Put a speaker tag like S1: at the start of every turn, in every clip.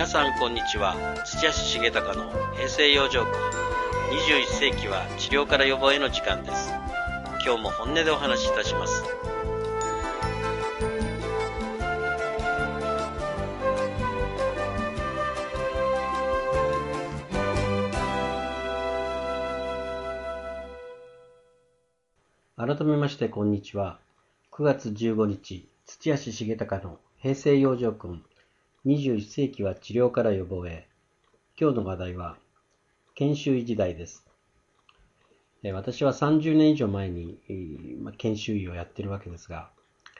S1: 皆さんこんにちは。土屋重隆の平成養生訓。21世紀は治療から予防への時間です。今日も本音でお話しいたします。改めましてこんにちは。9月15日、土屋重隆の平成養生訓。21世紀は治療から予防へ。今日の話題は研修医時代です。私は30年以上前に研修医をやっているわけですが、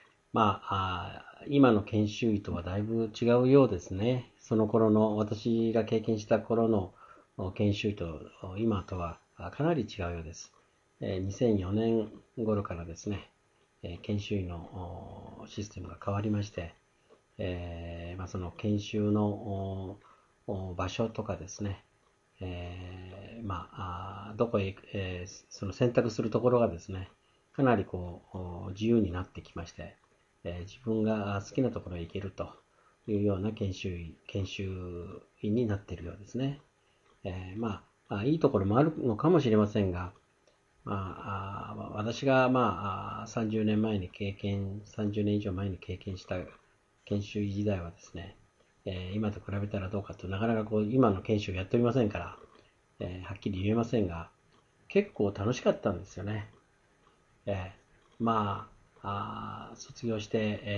S1: 今の研修医とはだいぶ違うようですね。その頃の私が経験した頃の研修医と今とはかなり違うようです。2004年頃からですね、研修医のシステムが変わりまして、その研修の場所とかですね、どこへ、その選択するところがですね、かなり自由になってきまして、自分が好きなところへ行けるというような研修医になっているようですね。いいところもあるのかもしれませんが、私が30年以上前に経験した研修医時代はですね、今と比べたらどうかと、なかなか今の研修をやっておりませんから、はっきり言えませんが、結構楽しかったんですよね。卒業して、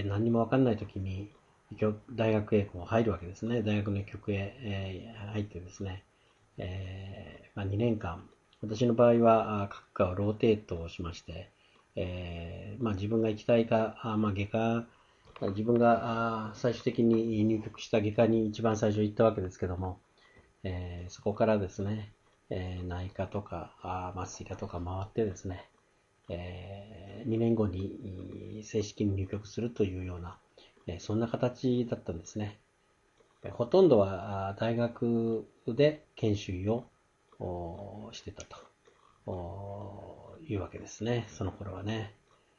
S1: 何にも分かんない時に大学へ入るわけですね。大学の局へ、入ってですね、2年間、私の場合は各科をローテートをしまして、自分が行きたいか、外科、自分が最終的に入局した外科に一番最初行ったわけですけども、そこからですね、内科とか麻酔科とか回ってですね、2年後に正式に入局するというような、そんな形だったんですね。ほとんどは大学で研修医をしてたというわけですね、その頃はね。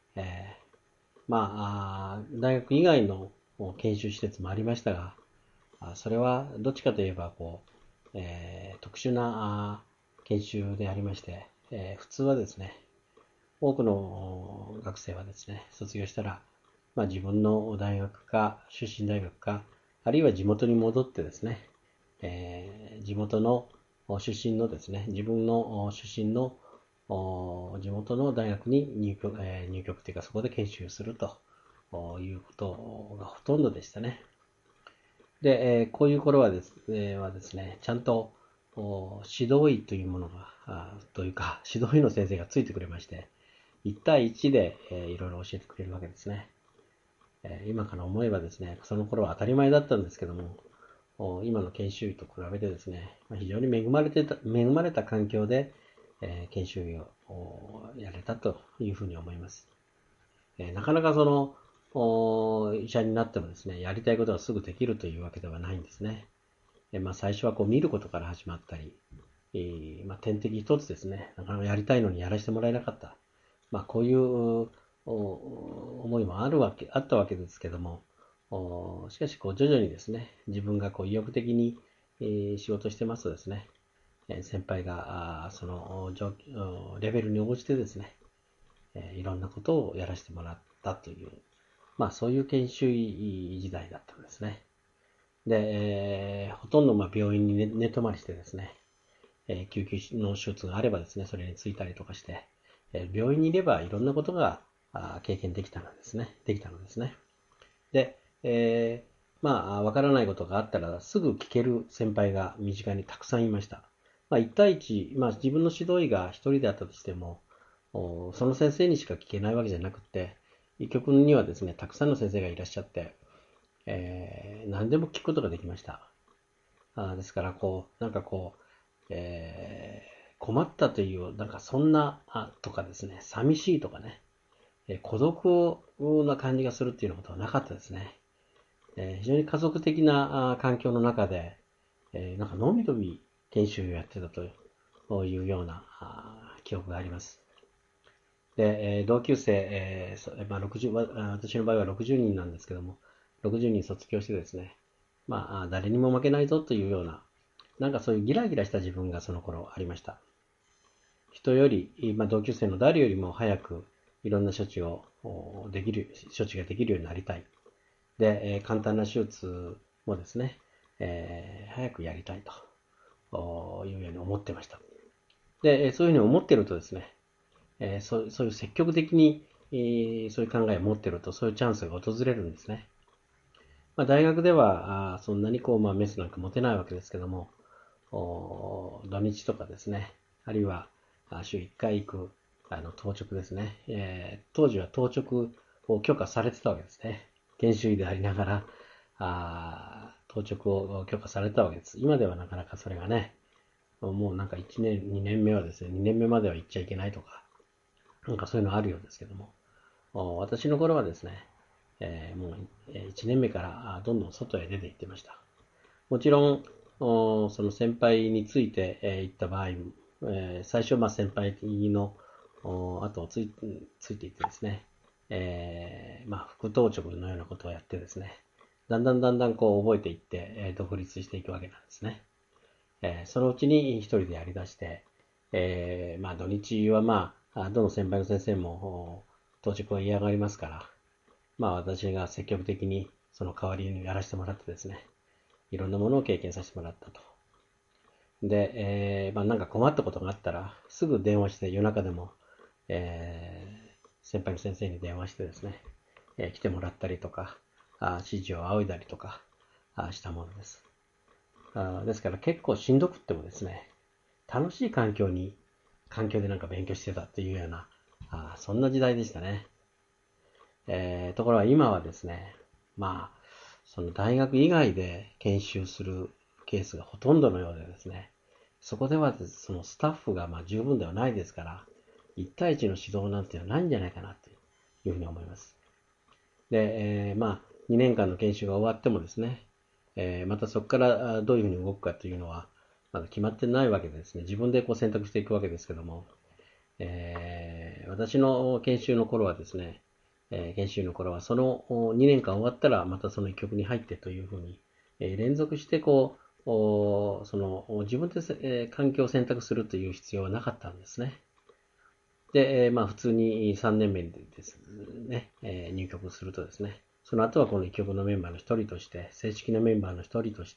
S1: 大学以外の研修施設もありましたが、それはどっちかといえば特殊な研修でありまして、普通はですね、多くの学生はですね、卒業したら、自分の大学か出身大学か、あるいは地元に戻ってですね、地元の出身のですね、自分の出身の地元の大学に入局というか、そこで研修するということがほとんどでしたね。で、こういう頃はですね、ちゃんと指導医というものが、というか、指導医の先生がついてくれまして、1対1でいろいろ教えてくれるわけですね。今から思えばですね、その頃は当たり前だったんですけども、今の研修医と比べてですね、非常に恵まれた環境で、研修医をやれたというふうに思います。なかなか医者になってもですね、やりたいことがすぐできるというわけではないんですね。最初は見ることから始まったり、点滴一つですね、なかなかやりたいのにやらせてもらえなかった。こういう思いもあったわけですけども、しかし徐々にですね、自分が意欲的に仕事してますとですね、先輩がそのレベルに応じてですね、いろんなことをやらせてもらったという、そういう研修医時代だったんですね。で、ほとんど病院に寝泊まりしてですね、救急の手術があればですね、それについたりとかして、病院にいればいろんなことが経験できたのですね。で、わからないことがあったらすぐ聞ける先輩が身近にたくさんいました。1対1、自分の指導医が一人であったとしても、その先生にしか聞けないわけじゃなくて、医局にはですね、たくさんの先生がいらっしゃって、何でも聞くことができました。ですから、困ったという、そんな、とかですね、寂しいとかね、孤独な感じがするっていうようなことはなかったですね。非常に家族的な環境の中で、のびのび研修をやってたというような記憶があります。で、同級生、60、私の場合は60人なんですけども、60人卒業してですね、 誰にも負けないぞというような、なんかそういうギラギラした自分がその頃ありました。人より、同級生の誰よりも早くいろんな処置ができるようになりたい。で、簡単な手術もですね、早くやりたいというように思ってました。で、そういうふうに思ってるとですね、そういう積極的に、そういう考えを持ってると、そういうチャンスが訪れるんですね。大学ではそんなにメスなんか持てないわけですけども、土日とかですね、あるいは週1回行く当直ですね、当時は当直を許可されてたわけですね。研修医でありながら当直を許可されたわけです。今ではなかなかそれがね、もうなんか1年、2年目はですね、2年目までは行っちゃいけないとか、なんかそういうのあるようですけども、私の頃はですね、もう1年目からどんどん外へ出て行ってました。もちろん、その先輩について行った場合、最初先輩の後をついていってですね、副当直のようなことをやってですね、だんだん覚えていって、独立していくわけなんですね。そのうちに一人でやり出して、土日はどの先輩の先生も当直は嫌がりますから、私が積極的にその代わりにやらせてもらってですね、いろんなものを経験させてもらったと。で、なんか困ったことがあったら、すぐ電話して夜中でも、先輩の先生に電話してですね、来てもらったりとか、指示を仰いだりとかしたものです。ですから結構しんどくってもですね、楽しい環境でなんか勉強してたっていうような、そんな時代でしたね。ところが今はですね、その大学以外で研修するケースがほとんどのようでですね、そこではそのスタッフが十分ではないですから、1対1の指導なんていうのはないんじゃないかなというふうに思います。で、2年間の研修が終わってもですね、またそこからどういうふうに動くかというのは、まだ決まってないわけでですね、自分で選択していくわけですけども、私の研修の頃はですね、その2年間終わったらまたその一曲に入ってというふうに、連続して自分で環境を選択するという必要はなかったんですね。で、普通に3年目でですね、入局するとですね、その後はこの一曲のメンバーの一人として、正式なメンバーの一人として、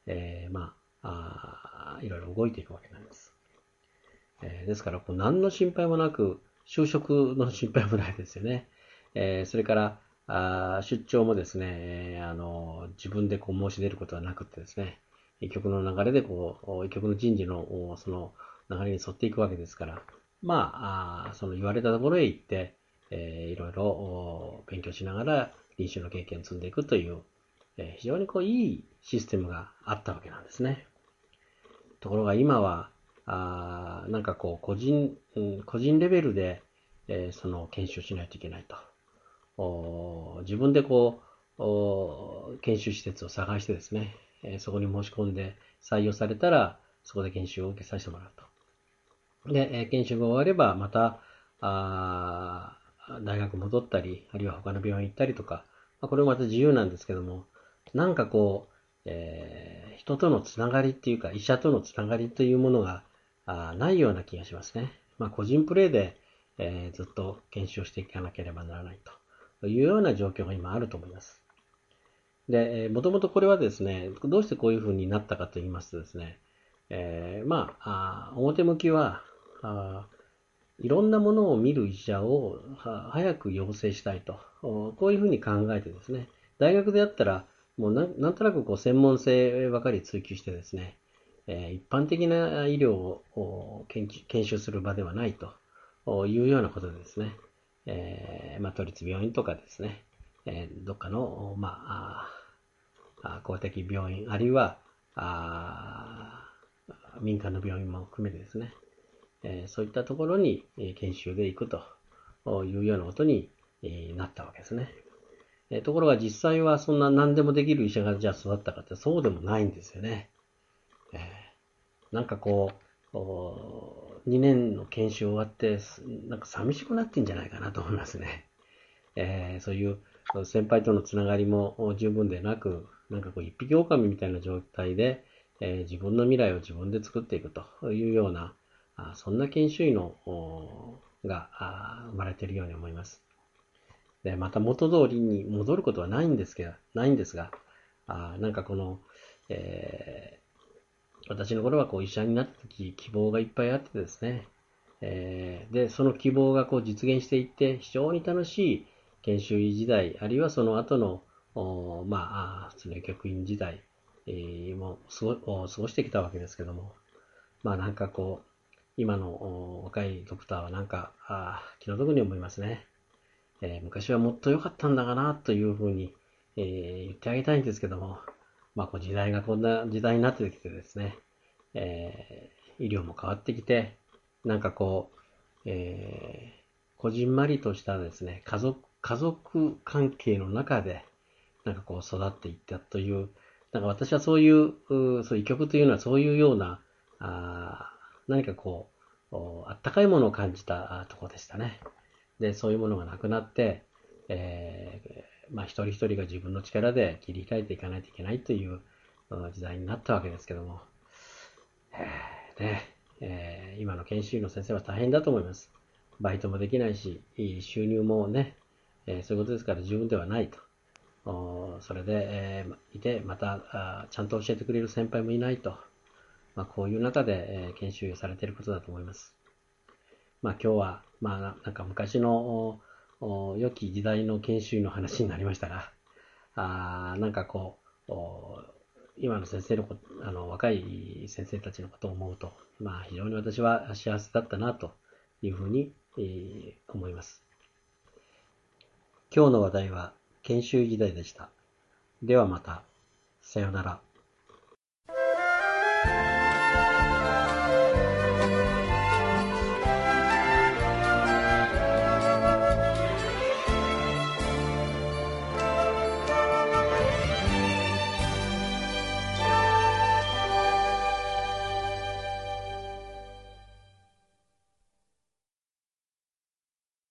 S1: いろいろ動いていくわけなんです。ですから、何の心配もなく、就職の心配もないですよね。それから、出張もですね、自分で申し出ることはなくてですね、一曲の流れで一曲の人事のその流れに沿っていくわけですから、その言われたところへ行って、いろいろ勉強しながら臨床の経験を積んでいくという、非常にいいシステムがあったわけなんですね。ところが今は、なんか個人レベルで、その研修しないといけないと。自分で研修施設を探してですね、そこに申し込んで採用されたら、そこで研修を受けさせてもらうと。で、研修が終われば、また、大学戻ったり、あるいは他の病院行ったりとか、これもまた自由なんですけども、なんか人とのつながりっていうか、医者とのつながりというものがないような気がしますね。個人プレーで、ずっと研修をしていかなければならないというような状況が今あると思います。で、もともとこれはですね、どうしてこういうふうになったかと言いますとですね、表向きは、いろんなものを見る医者を早く養成したいと、こういうふうに考えてですね、大学であったら、もうなんとなく専門性ばかり追求してですね、一般的な医療を研修する場ではないというようなことでですね、都立病院とかですね、どっかの、公的病院、あるいは民間の病院も含めてですね、そういったところに研修で行くというようなことになったわけですね。ところが実際はそんな何でもできる医者がじゃあ育ったかってそうでもないんですよね。なんか2年の研修終わって、なんか寂しくなってんじゃないかなと思いますね。そういう先輩とのつながりも十分でなく、 なんかこう一匹狼みたいな状態で、自分の未来を自分で作っていくというような、そんな研修医のが生まれているように思います。で、また元通りに戻ることはないんですが、なんかこの、私の頃はこう医者になった時希望がいっぱいあってですね、で、その希望がこう実現していって非常に楽しい研修医時代、あるいはその後の、その局員時代、も過ごしてきたわけですけども、なんかこう、今の若いドクターはなんか気の毒に思いますね。昔はもっと良かったんだかなというふうに、言ってあげたいんですけども、こう時代がこんな時代になってきてですね、医療も変わってきて、なんかこう、こじんまりとしたですね、家族関係の中で、なんかこう育っていったという、なんか私はそういう医局というのはそういうような、何かこう、あったかいものを感じたところでしたね。で、そういうものがなくなって、一人一人が自分の力で切り開いていかないといけないという時代になったわけですけども、今の研修医の先生は大変だと思います。バイトもできないし、収入もね、そういうことですから十分ではないと。それで、いて、またちゃんと教えてくれる先輩もいないと。こういう中で、研修されていることだと思います。今日は、なんか昔の良き時代の研修医の話になりましたが、なんかこう、今の先生のこと、若い先生たちのことを思うと、非常に私は幸せだったなというふうに、思います。今日の話題は研修医時代でした。ではまた。さようなら。